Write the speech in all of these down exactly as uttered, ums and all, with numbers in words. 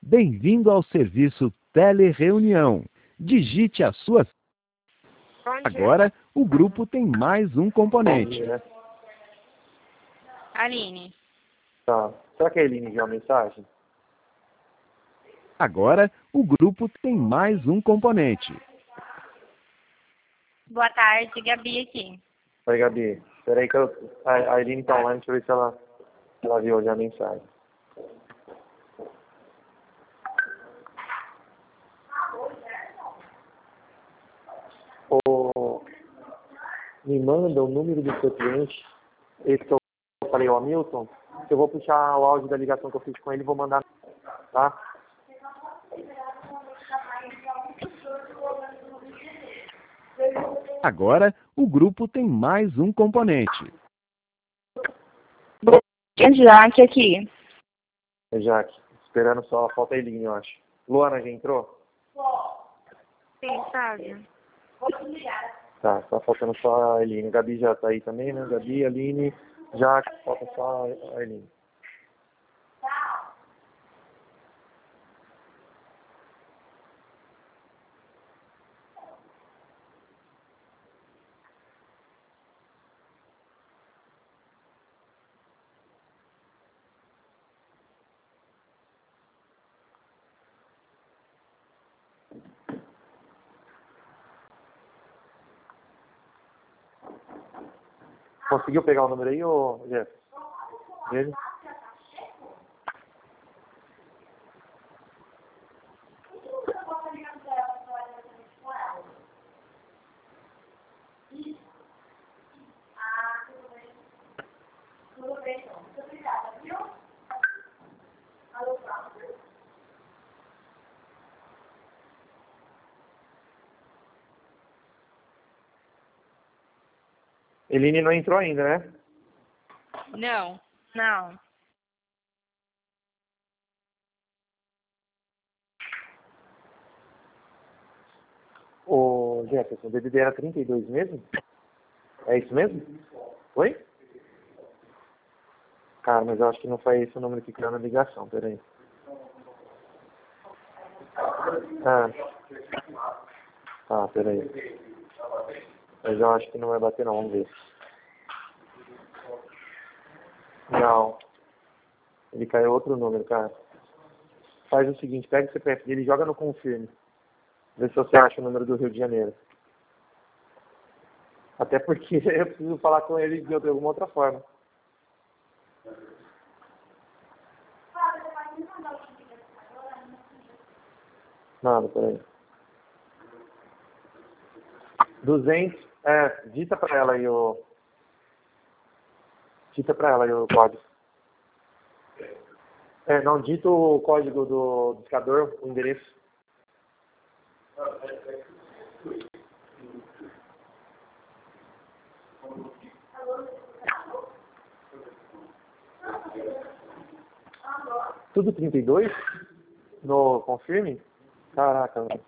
Bem-vindo ao serviço Telereunião. Digite a sua... Agora, o grupo tem mais um componente. Aline. Tá. Será que a Aline enviou uma mensagem? Agora, o grupo tem mais um componente. Boa tarde, Gabi aqui. Oi, Gabi. Espera aí que eu... a a Aline tá online, deixa eu ver se ela, se ela viu já a mensagem. O... Me manda o número do seu cliente, esse que eu falei, o Hamilton, que eu vou puxar o áudio da ligação que eu fiz com ele e vou mandar, tá? Agora, o grupo tem mais um componente. É Jaque aqui. É Jaque. Esperando só, falta a Eline, eu acho. Luana já entrou? Sim, sabe? Tá, tá faltando só a Eline. Gabi já tá aí também, né? Gabi, Aline, Jaque, falta só a Eline. Conseguiu pegar o número aí, ô Jeff? Dele? Eline não entrou ainda, né? Não, não. Ô Jefferson, o D D D era trinta e dois mesmo? É isso mesmo? Oi? Cara, mas eu acho que não foi esse o número que criou na ligação, peraí. Ah. Tá, peraí. Mas eu acho que não vai bater não, vamos ver. Não. Ele caiu outro número, cara. Faz o seguinte, pega o C P F dele e joga no confirme. Vê se você acha o número do Rio de Janeiro. Até porque eu preciso falar com ele de alguma outra forma. Nada, peraí. duzentos, é, dita pra ela aí o... Dita pra ela aí o código. É, não, dita o código do discador, o endereço. Tudo trinta e dois? No confirme? Caraca, mano.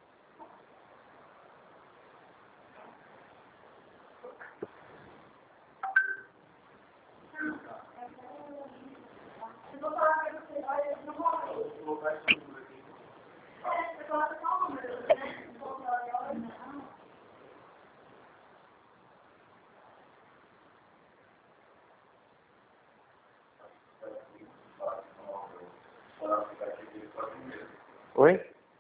Oi?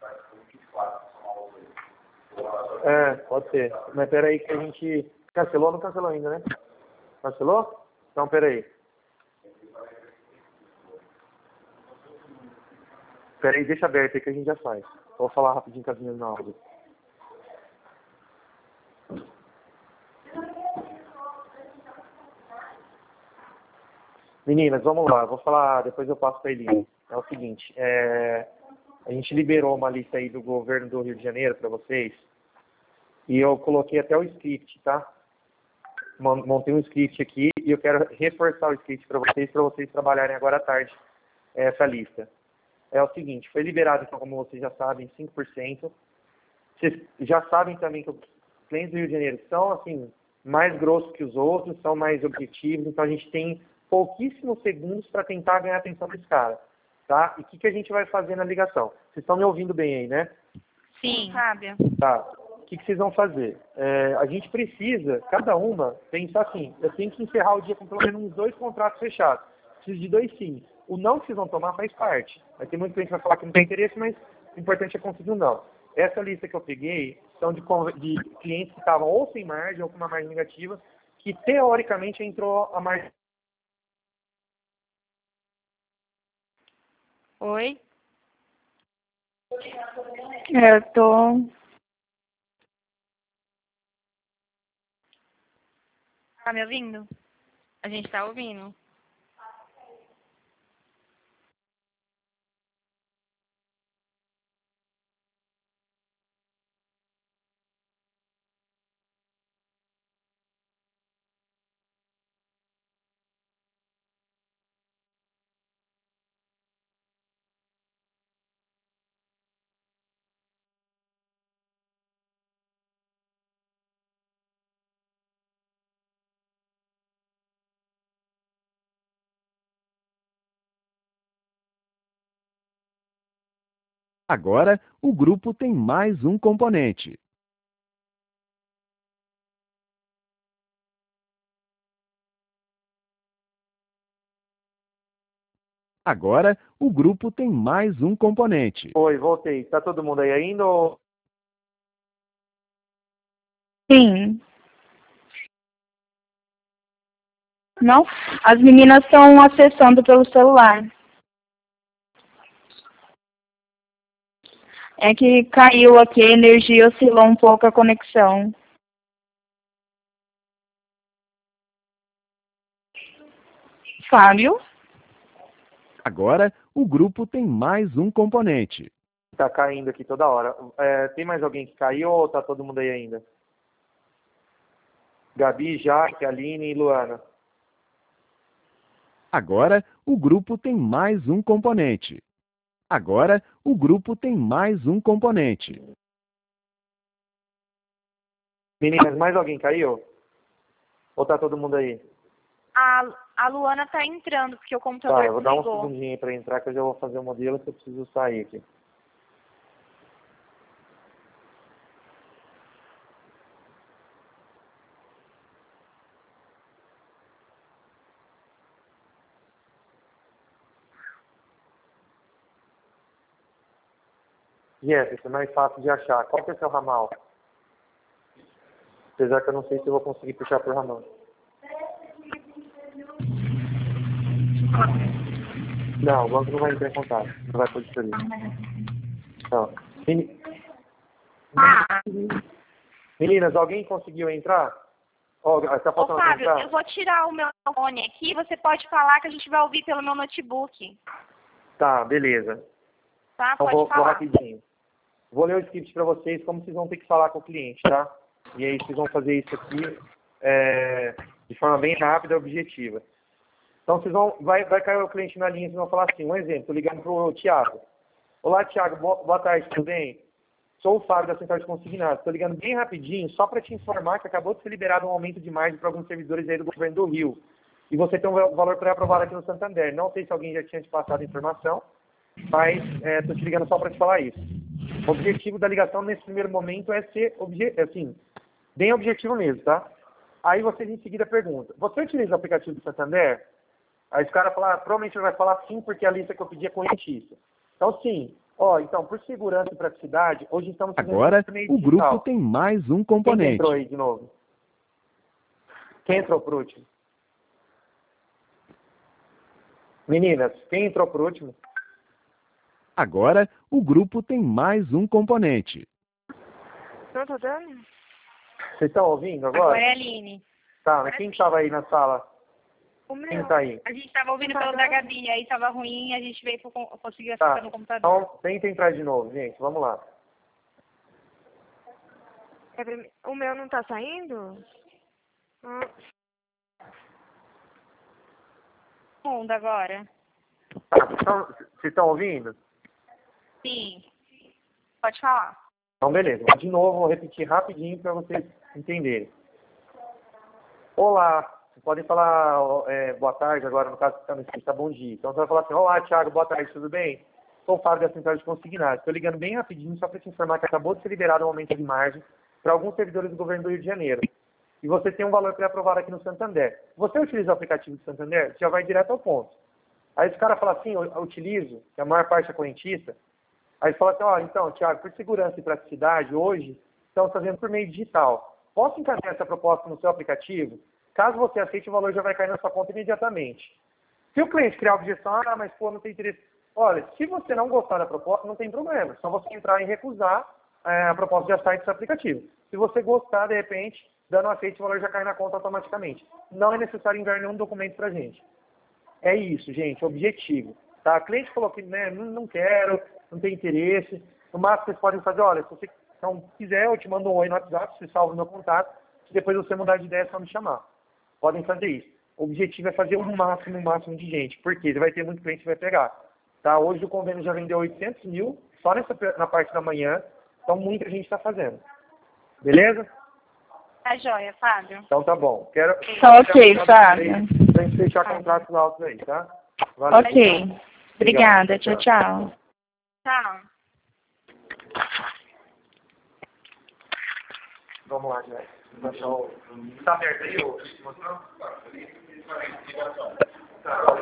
É, pode ser. Mas peraí que a gente... Cancelou ou não cancelou ainda, né? Cancelou? Então peraí. Peraí, deixa aberto aí que a gente já faz. Vou falar rapidinho com as minhas na áudio. Meninas, vamos lá. Vou falar, depois eu passo para a Eline. É o seguinte, é, a gente liberou uma lista aí do governo do Rio de Janeiro para vocês. E eu coloquei até o script, tá? Montei um script aqui e eu quero reforçar o script para vocês, para vocês trabalharem agora à tarde essa lista. É o seguinte, foi liberado, então, como vocês já sabem, cinco por cento. Vocês já sabem também que os clientes do Rio de Janeiro são, assim, mais grossos que os outros, são mais objetivos, então a gente tem pouquíssimos segundos para tentar ganhar a atenção desse cara. tá? E o que, que a gente vai fazer na ligação? Vocês estão me ouvindo bem aí, né? Sim, Fábio. Tá. O que, que vocês vão fazer? É, a gente precisa, cada uma, pensar assim, eu tenho que encerrar o dia com pelo menos uns dois contratos fechados. Preciso de dois sims. O não que vocês vão tomar faz parte. Vai ter muita gente que vai falar que não tem interesse, mas o importante é conseguir um não. Essa lista que eu peguei são de, de clientes que estavam ou sem margem ou com uma margem negativa, que teoricamente entrou a margem. Oi? Eu tô... Tá me ouvindo? A gente tá ouvindo. Agora, o grupo tem mais um componente. Agora, o grupo tem mais um componente. Oi, voltei. Tá todo mundo aí ainda ou... Sim. Não, as meninas estão acessando pelo celular. É que caiu aqui, a energia oscilou um pouco a conexão. Fábio? Agora, o grupo tem mais um componente. Tá caindo aqui toda hora. É, tem mais alguém que caiu ou tá todo mundo aí ainda? Gabi, Jaque, Aline e Luana. Agora, o grupo tem mais um componente. Agora, o grupo tem mais um componente. Meninas, mais alguém caiu? Ou tá todo mundo aí? A, a Luana tá entrando, porque o computador Tá, eu vou dar um desligou. segundinho aí pra entrar que eu já vou fazer o modelo que eu preciso sair aqui. Yes, esse é mais fácil de achar. Qual que é o seu ramal? Apesar que eu não sei se eu vou conseguir puxar por ramal. Não, o banco não vai entrar em contato. Não vai poder ser isso. Não. Meni- Meninas, alguém conseguiu entrar? Ó, tá Ô, faltando alguém Fábio, entrar? eu vou tirar o meu fone aqui, você pode falar que a gente vai ouvir pelo meu notebook. Tá, beleza. Tá? Então Pode vou, vou falar. rapidinho. Vou ler o script para vocês, como vocês vão ter que falar com o cliente, tá? E aí vocês vão fazer isso aqui é, de forma bem rápida e objetiva. Então vocês vão, vai, vai cair o cliente na linha e vocês vão falar assim, um exemplo, tô ligando pro Thiago. Olá, Thiago, boa, boa tarde, tudo bem? Sou o Fábio da Central de Consignados. Estou ligando bem rapidinho, só para te informar que acabou de ser liberado um aumento de margem para alguns servidores aí do governo do Rio. E você tem um valor pré-aprovado aqui no Santander. Não sei se alguém já tinha te passado a informação, mas estou te ligando só para te falar isso. O objetivo da ligação nesse primeiro momento é ser obje assim, bem objetivo mesmo, tá? Aí vocês em seguida perguntam, você utiliza o aplicativo do Santander? Aí os caras falam, ah, provavelmente ele vai falar sim, porque a lista que eu pedi é correntista. Então sim, ó, então por segurança e praticidade, hoje estamos fazendo Agora, um meio o digital. grupo tem mais um Quem componente. entrou aí de novo? Quem entrou por último? Meninas, quem entrou por último? Agora, o grupo tem mais um componente. Não tô dando? Vocês estão ouvindo agora? Agora é a Aline. Tá, mas quem estava aí na sala? O meu. Quem tá aí? A gente tava ouvindo pelo da Gabi, aí tava ruim, a gente veio pro, conseguiu Tá, acessar no computador. então tenta entrar de novo, gente, vamos lá. O meu não tá saindo? Hum. Mundo agora. Tá, vocês estão- vocês estão ouvindo? Sim. Pode falar. Então, beleza. De novo, vou repetir rapidinho para vocês entenderem. Olá, podem falar ó, é, boa tarde agora, no caso que está no escrito, tá bom dia. Então você vai falar assim, olá, Thiago, boa tarde, tudo bem? Sou o Fábio da Central de Consignados. Estou ligando bem rapidinho só para te informar que acabou de ser liberado um aumento de margem para alguns servidores do governo do Rio de Janeiro. E você tem um valor pré-aprovado aqui no Santander. Você utiliza o aplicativo do Santander, já vai direto ao ponto. Aí os caras falam assim, eu utilizo, que a maior parte é correntista. Aí você fala assim, ó, então, Thiago, por segurança e praticidade, hoje estamos fazendo por meio digital. Posso encaminhar essa proposta no seu aplicativo? Caso você aceite, o valor já vai cair na sua conta imediatamente. Se o cliente criar objeção, ah, mas pô, não tem interesse. Olha, se você não gostar da proposta, não tem problema. É só você entrar e recusar é, a proposta de aceite do seu aplicativo. Se você gostar, de repente, dando aceite, o valor já cai na conta automaticamente. Não é necessário enviar nenhum documento pra gente. É isso, gente, objetivo. Tá? O cliente falou que né, não, não quero, não tem interesse. No máximo, vocês podem fazer, olha, se você então, quiser, eu te mando um oi no WhatsApp, você salva o meu contato. Se depois você mudar de ideia, é só me chamar. Podem fazer isso. O objetivo é fazer o máximo, o máximo de gente. Porque vai ter muito cliente que vai pegar. Tá? Hoje o convênio já vendeu oitocentos mil, só nessa, na parte da manhã. Então, muita gente está fazendo. Beleza? Tá joia, Fábio. Então, tá bom. Quero, Tá ok, Fábio. Pra gente fechar contratos altos aí, tá? Valeu. Ok. Obrigada. Tchau, tchau. Tchau. Vamos lá, Jé. Tá aberto aí, ô? Tá.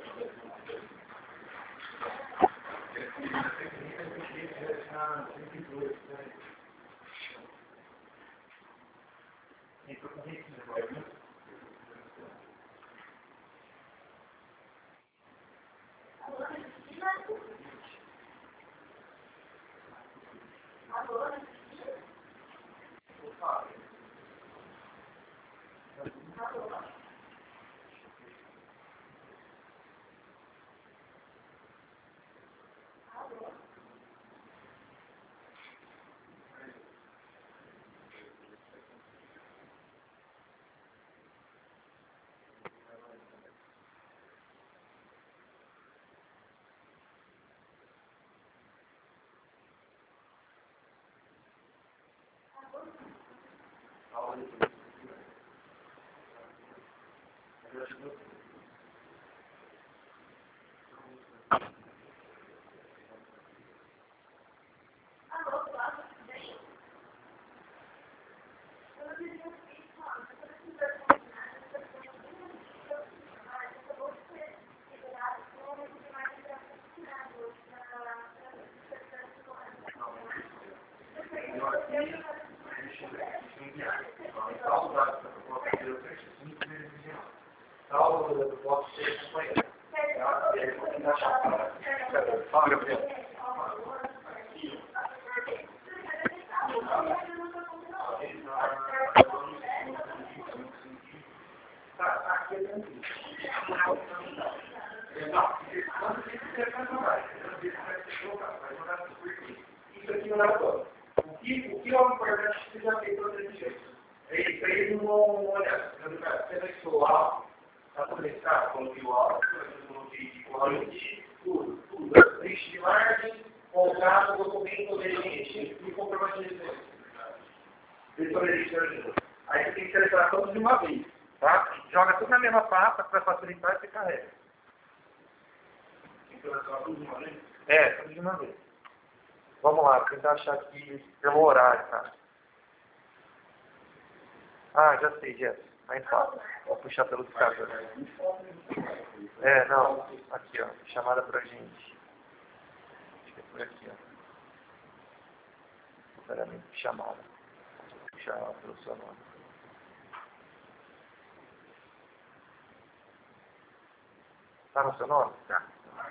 Isso aqui não é todo. O que, o que é o importante que você já fez para outras gente? Eles, eles não vão olhar. Você anexou o áudio, está conectado com o áudio, com tudo, tudo. Lista de margem, contrato, documento, gerente e comprovante de residência. Aí você tem que selecionar todos de uma vez, tá? Joga tudo na mesma pasta para facilitar e você carrega. Tem que selecionar tudo de uma vez? É, tudo de uma vez. Vamos lá, vou tentar achar aqui pelo horário, tá? Ah, já sei, Jess. Mais fácil. Vou puxar pelo discador. É, não. Aqui, ó. Chamada pra gente. Acho que é por aqui, ó. Sinceramente, chamada. Vou puxar ela pelo seu nome. Tá no seu nome? Tá.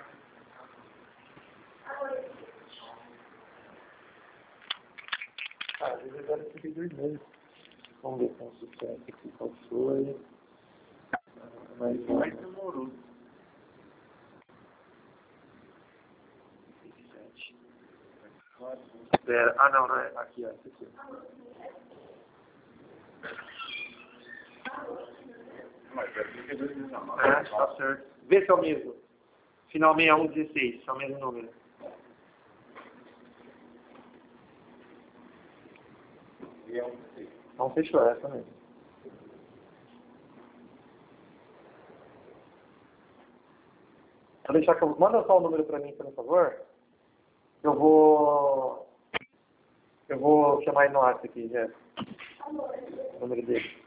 Ah, às vezes agora eu fiquei dois meses. Vamos ver com sucesso aqui qual foi. Mas mais demorou. Espera. Ah, não, não é. Aqui, ó. Esse aqui. É, tá certo. Vê se é o mesmo. Final seis um dezesseis, é o mesmo número. Não fechou essa mesmo. Pode deixar que eu... Manda só o número para mim, por favor. Eu vou... Eu vou chamar ele no WhatsApp aqui, Jéssica. O número dele.